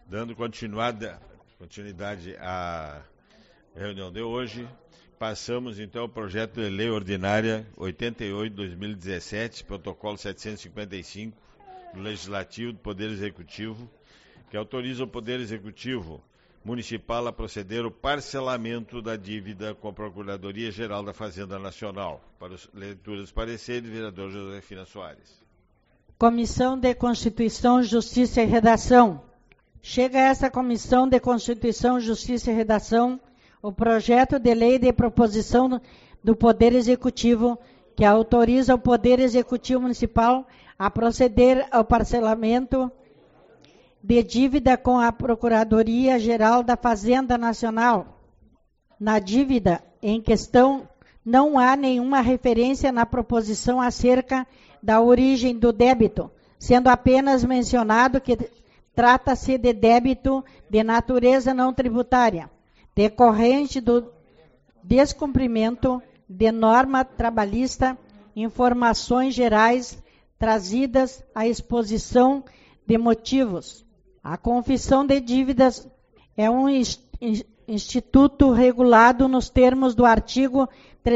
Dando continuidade à reunião de hoje, passamos então ao projeto de lei ordinária 88/2017, protocolo 755 do Legislativo do Poder Executivo, que autoriza o Poder Executivo Municipal a proceder ao parcelamento da dívida com a Procuradoria-Geral da Fazenda Nacional. Para a leitura dos pareceres, vereador Josefina Soares. Comissão de Constituição, Justiça e Redação. Chega a essa Comissão de Constituição, Justiça e Redação o projeto de lei de proposição do Poder Executivo que autoriza o Poder Executivo Municipal a proceder ao parcelamento de dívida com a Procuradoria-Geral da Fazenda Nacional. Na dívida em questão, não há nenhuma referência na proposição acerca da origem do débito, sendo apenas mencionado que trata-se de débito de natureza não tributária, decorrente do descumprimento de norma trabalhista, informações gerais trazidas à exposição de motivos. A confissão de dívidas é um instituto regulado nos termos do artigo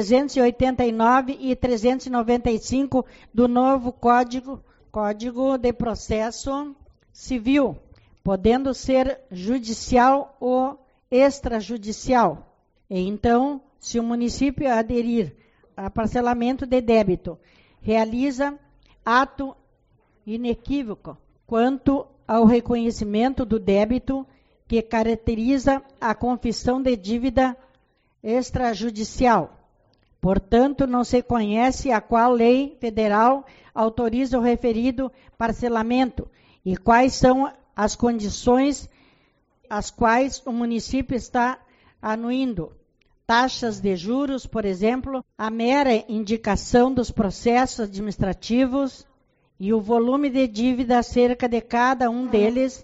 389 e 395 do novo Código de Processo Civil, podendo ser judicial ou extrajudicial. Então, se o município aderir a parcelamento de débito, realiza ato inequívoco quanto ao reconhecimento do débito que caracteriza a confissão de dívida extrajudicial. Portanto, não se conhece a qual lei federal autoriza o referido parcelamento e quais são as condições às quais o município está anuindo. Taxas de juros, por exemplo, a mera indicação dos processos administrativos e o volume de dívida acerca de cada um deles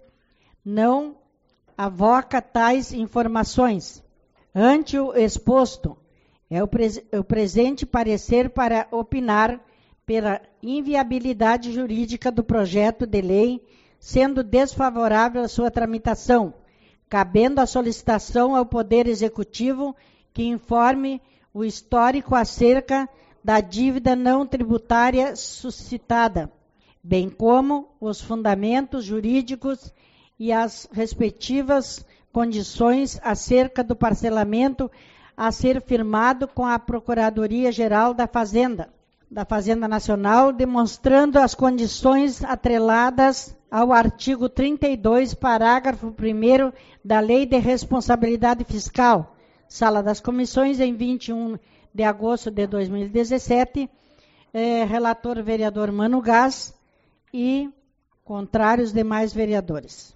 não avoca tais informações. Ante o exposto, é o presente parecer para opinar pela inviabilidade jurídica do projeto de lei, sendo desfavorável a sua tramitação, cabendo a solicitação ao Poder Executivo que informe o histórico acerca da dívida não tributária suscitada, bem como os fundamentos jurídicos e as respectivas condições acerca do parcelamento a ser firmado com a Procuradoria-Geral da Fazenda Nacional, demonstrando as condições atreladas ao artigo 32, parágrafo 1º da Lei de Responsabilidade Fiscal. Sala das Comissões, em 21 de agosto de 2017, relator vereador Mano Gás e contrários demais vereadores.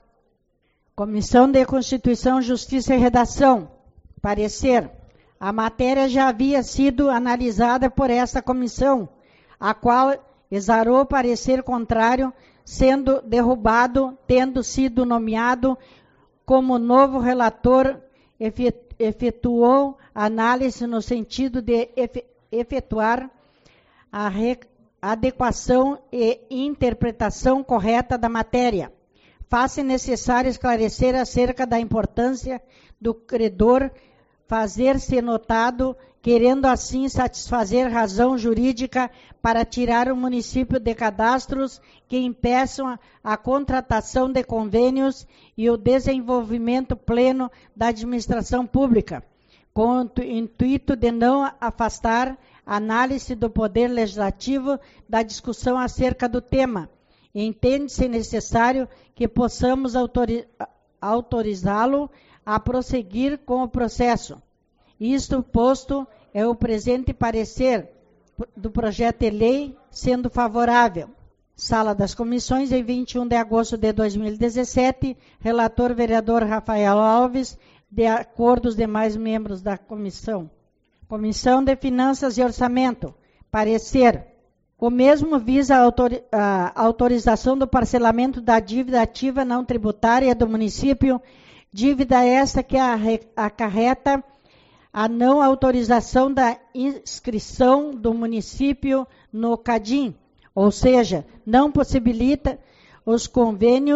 Comissão de Constituição, Justiça e Redação. Parecer. A matéria já havia sido analisada por esta comissão, a qual exarou parecer contrário, sendo derrubado, tendo sido nomeado como novo relator, efetuou análise no sentido de efetuar a adequação e interpretação correta da matéria. Faz-se necessário esclarecer acerca da importância do credor fazer-se notado, querendo assim satisfazer razão jurídica para tirar o município de cadastros que impeçam a contratação de convênios e o desenvolvimento pleno da administração pública, com o intuito de não afastar a análise do Poder Legislativo da discussão acerca do tema. Entende-se necessário que possamos autorizá-lo a prosseguir com o processo. Isto posto, é o presente parecer do projeto de lei sendo favorável. Sala das Comissões, em 21 de agosto de 2017, relator vereador Rafael Alves, de acordo os demais membros da comissão. Comissão de Finanças e Orçamento. Parecer. O mesmo visa a autorização do parcelamento da dívida ativa não tributária do município, dívida esta que acarreta a não autorização da inscrição do município no CADIM, ou seja, não possibilita os convênios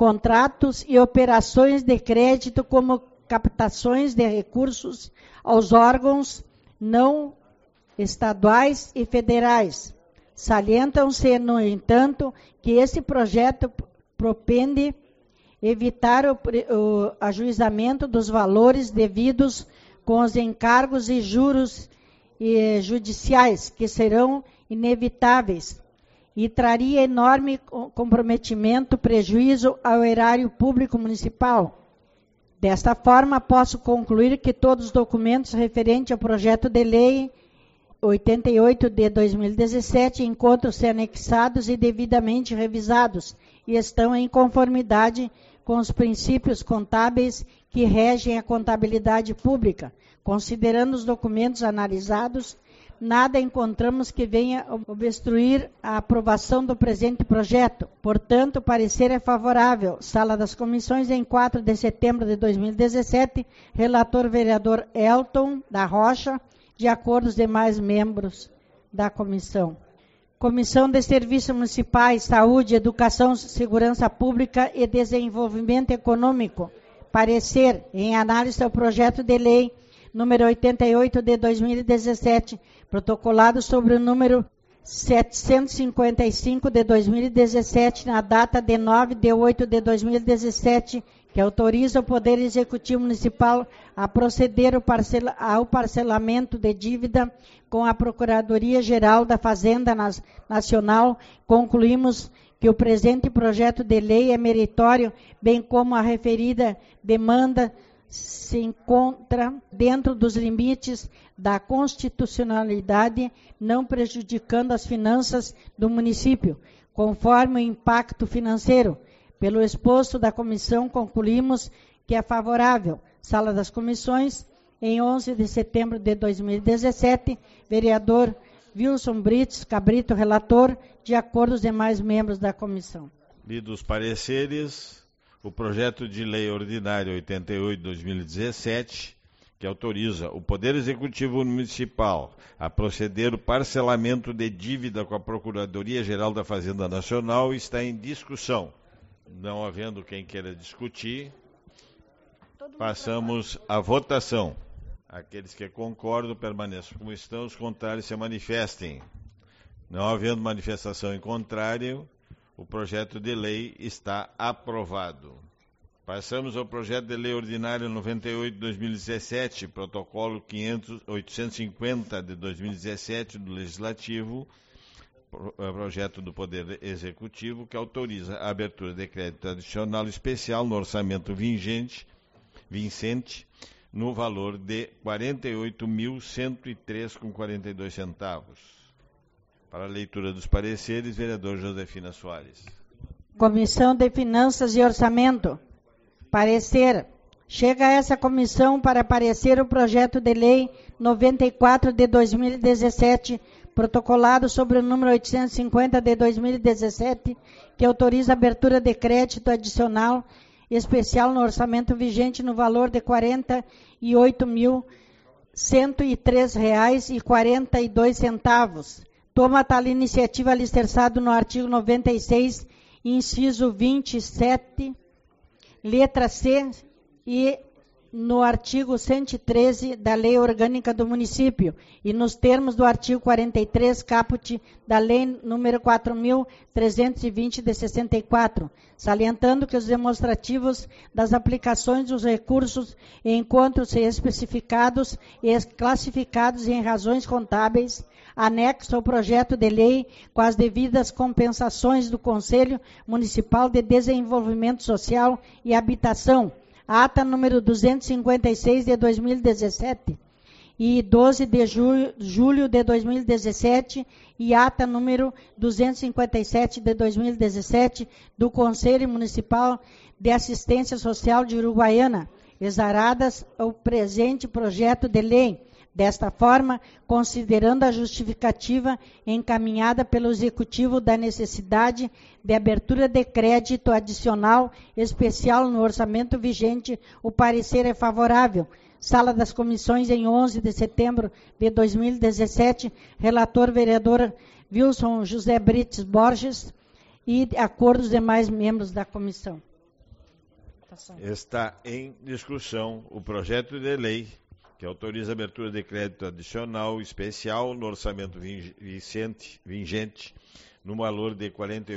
contratos e operações de crédito, como captações de recursos aos órgãos não estaduais e federais. Salientam-se, no entanto, que esse projeto propende evitar o ajuizamento dos valores devidos com os encargos e juros judiciais, que serão inevitáveis, e traria enorme comprometimento, prejuízo ao erário público municipal. Desta forma, posso concluir que todos os documentos referentes ao projeto de lei 88 de 2017 encontram-se anexados e devidamente revisados e estão em conformidade com os princípios contábeis que regem a contabilidade pública. Considerando os documentos analisados, nada encontramos que venha obstruir a aprovação do presente projeto. Portanto, o parecer é favorável. Sala das Comissões, em 4 de setembro de 2017, relator vereador Elton da Rocha, de acordo com os demais membros da comissão. Comissão de Serviços Municipais, Saúde, Educação, Segurança Pública e Desenvolvimento Econômico. Parecer em análise ao projeto de lei número 88 de 2017, protocolado sobre o número 755 de 2017, na data de 9 de 8 de 2017, que autoriza o Poder Executivo Municipal a proceder ao parcelamento de dívida com a Procuradoria-Geral da Fazenda Nacional. Concluímos que o presente projeto de lei é meritório, bem como a referida demanda se encontra dentro dos limites da constitucionalidade, não prejudicando as finanças do município, conforme o impacto financeiro. Pelo exposto da comissão, concluímos que é favorável. Sala das Comissões, em 11 de setembro de 2017, vereador Wilson Brites Cabrito, relator, de acordo com os demais membros da comissão. Lidos os pareceres, o projeto de lei ordinária 88 de 2017, que autoriza o Poder Executivo Municipal a proceder ao parcelamento de dívida com a Procuradoria-Geral da Fazenda Nacional, está em discussão. Não havendo quem queira discutir, passamos à votação. Aqueles que concordam permaneçam como estão, os contrários se manifestem. Não havendo manifestação em contrário, o projeto de lei está aprovado. Passamos ao projeto de lei ordinário 98 de 2017, protocolo 850 de 2017 do Legislativo, projeto do Poder Executivo, que autoriza a abertura de crédito adicional especial no orçamento vincente, no valor de R$ 48.103,42. Para a leitura dos pareceres, vereador Josefina Soares. Comissão de Finanças e Orçamento. Parecer. Chega a essa comissão para parecer o projeto de lei 94 de 2017, protocolado sobre o número 850 de 2017, que autoriza a abertura de crédito adicional especial no orçamento vigente no valor de R$ 48.103,42. Toma tal iniciativa alicerçado no artigo 96, inciso 27, letra C, e no artigo 113 da Lei Orgânica do Município e nos termos do artigo 43, caput da Lei número 4.320 de 64, salientando que os demonstrativos das aplicações dos recursos encontram-se especificados e classificados em razões contábeis, anexo ao projeto de lei com as devidas compensações do Conselho Municipal de Desenvolvimento Social e Habitação, ata número 256 de 2017 e 12 de julho de 2017 e ata número 257 de 2017 do Conselho Municipal de Assistência Social de Uruguaiana, exaradas ao presente projeto de lei. Desta forma, considerando a justificativa encaminhada pelo Executivo da necessidade de abertura de crédito adicional especial no orçamento vigente, o parecer é favorável. Sala das Comissões, em 11 de setembro de 2017, relator vereador Wilson José Brites Borges e de acordo os demais membros da comissão. votação. Está em discussão o projeto de lei que autoriza a abertura de crédito adicional especial no orçamento vigente no valor de R$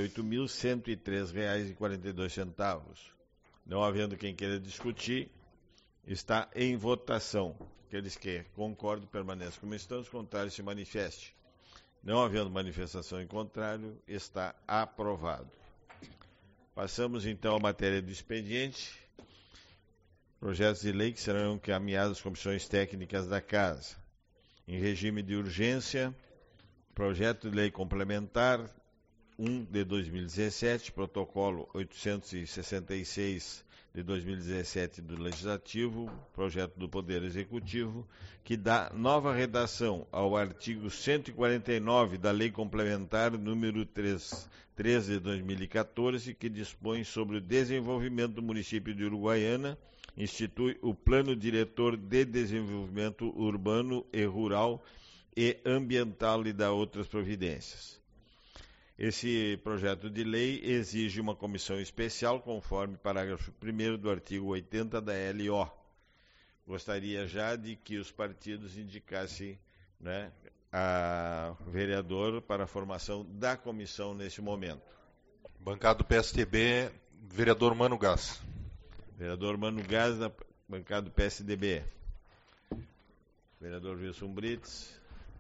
48.103,42. Não havendo quem queira discutir, está em votação. Aqueles que concordam permanecem como estão, os contrários se manifestem. Não havendo manifestação em contrário, está aprovado. Passamos então à matéria do expediente. Projetos de lei que serão encaminhados às comissões técnicas da Casa. Em regime de urgência, projeto de lei complementar 1 de 2017, protocolo 866 de 2017 do Legislativo, projeto do Poder Executivo, que dá nova redação ao artigo 149 da Lei Complementar número 3 de 2014, que dispõe sobre o desenvolvimento do município de Uruguaiana, institui o Plano Diretor de Desenvolvimento Urbano e Rural e Ambiental e dá outras providências. Esse projeto de lei exige uma comissão especial, conforme parágrafo 1º do artigo 80 da LO. Gostaria já de que os partidos indicassem, né, a vereador para a formação da comissão nesse momento. Bancada do PSDB, vereador Mano Gás. Vereador Mano Gás, da bancada do PSDB. Vereador Wilson Brits.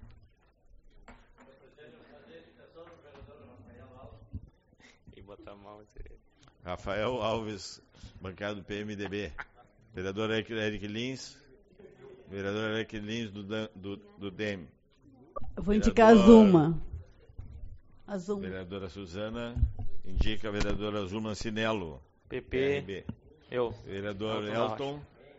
Rafael Alves, bancada do PMDB. Vereador Eric Lins. Vereador Eric Lins do DEM. Eu vou indicar a Zuma. Vereadora Suzana indica a vereadora Zuma Cinello. PP. PRB. Eu. Vereador Elton.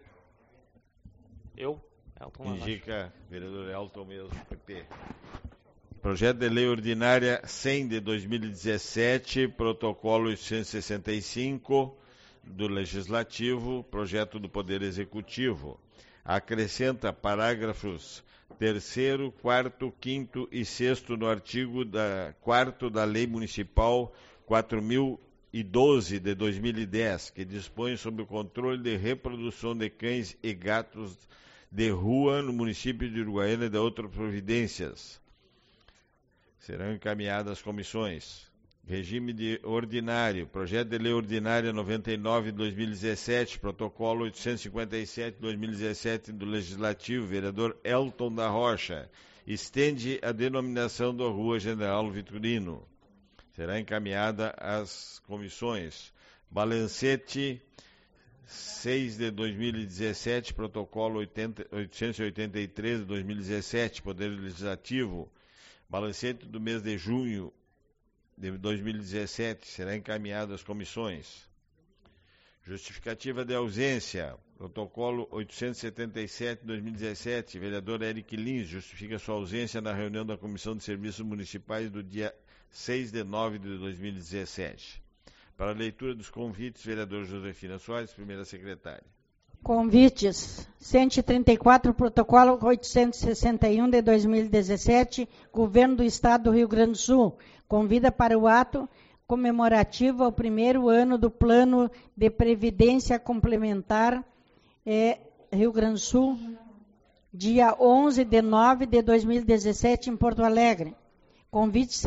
Elton indica vereador Elton mesmo, PP. Projeto de Lei Ordinária 100 de 2017, protocolo 865 do Legislativo, projeto do Poder Executivo. Acrescenta parágrafos 3º, 4º, 5º e 6º no artigo 4º da Lei Municipal 4.012 de 2010, que dispõe sobre o controle de reprodução de cães e gatos de rua no município de Uruguaiana e de outras providências. Serão encaminhadas às comissões. Regime de ordinário. Projeto de Lei Ordinária 99 de 2017, protocolo 857 de 2017 do Legislativo, vereador Elton da Rocha. Estende a denominação da Rua General Vitorino. Será encaminhada às comissões. Balancete 6 de 2017, protocolo 883 de 2017, Poder Legislativo. Balancete do mês de junho de 2017 será encaminhado às comissões. Justificativa de ausência. Protocolo 877 de 2017. Vereador Eric Lins justifica sua ausência na reunião da Comissão de Serviços Municipais do dia 6 de nove de 2017. Para a leitura dos convites, vereador Josefina Soares, primeira secretária. Convites. 134, protocolo 861 de 2017, Governo do Estado do Rio Grande do Sul. Convida para o ato comemorativo ao primeiro ano do Plano de Previdência Complementar Rio Grande do Sul, dia 11 de nove de 2017, em Porto Alegre. Convite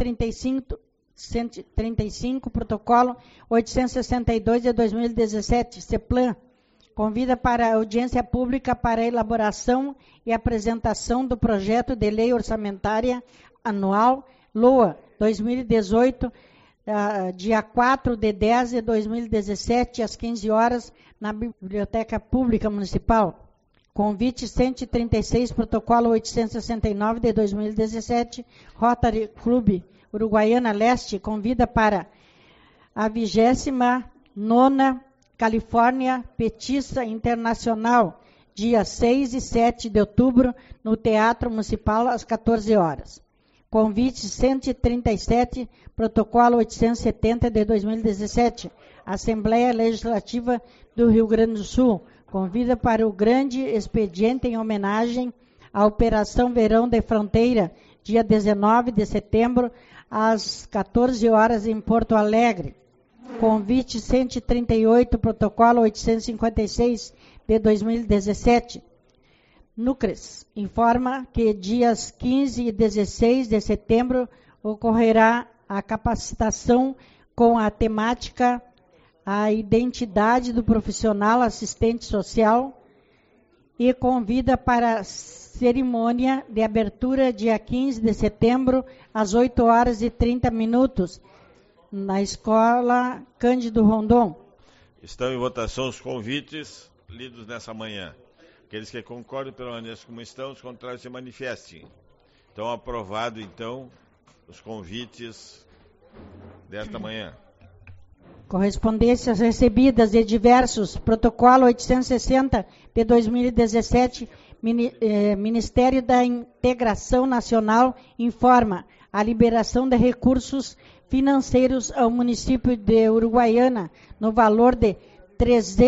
135, protocolo 862 de 2017, CEPLAN. Convida para a audiência pública para a elaboração e apresentação do projeto de lei orçamentária anual LOA 2018, dia 4 de 10 de 2017, às 15 horas, na Biblioteca Pública Municipal. Convite 136, protocolo 869 de 2017, Rotary Clube Uruguaiana Leste, convida para a 29ª Califórnia Petista Internacional, dia 6 e 7 de outubro, no Teatro Municipal, às 14 horas. Convite 137, protocolo 870 de 2017, Assembleia Legislativa do Rio Grande do Sul, convida para o grande expediente em homenagem à Operação Verão de Fronteira, dia 19 de setembro, às 14 horas, em Porto Alegre. convite 138, protocolo 856 de 2017. Núcleos informa que dias 15 e 16 de setembro ocorrerá a capacitação com a temática a identidade do profissional assistente social e convida para a cerimônia de abertura dia 15 de setembro às 8h30 na Escola Cândido Rondon. Estão em votação os convites lidos nessa manhã. Aqueles que concordam permaneçam como estão, os contrários se manifestem. Então, aprovado, então, os convites desta manhã. Correspondências recebidas de diversos, protocolo 860 de 2017, Ministério da Integração Nacional informa a liberação de recursos financeiros ao município de Uruguaiana no valor de R$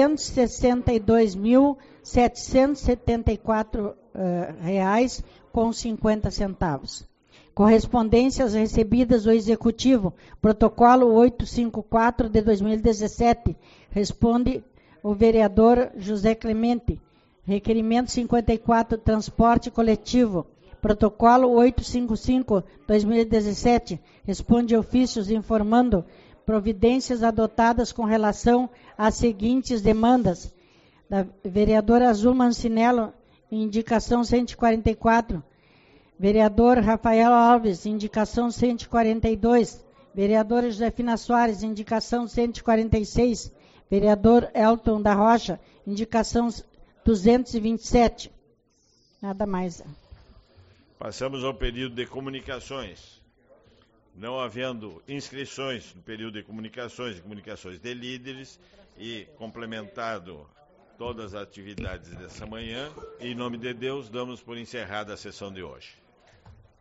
362.774,50. Correspondências recebidas do Executivo, protocolo 854 de 2017, responde o vereador José Clemente. Requerimento 54, transporte coletivo, protocolo 855 2017, responde ofícios informando providências adotadas com relação às seguintes demandas. Da vereadora Azul Mancinello, indicação 144. Vereador Rafael Alves, indicação 142. Vereador Josefina Soares, indicação 146. Vereador Elton da Rocha, indicação 227. Nada mais. Passamos ao período de comunicações. Não havendo inscrições no período de comunicações de líderes e complementado todas as atividades dessa manhã, em nome de Deus, damos por encerrada a sessão de hoje.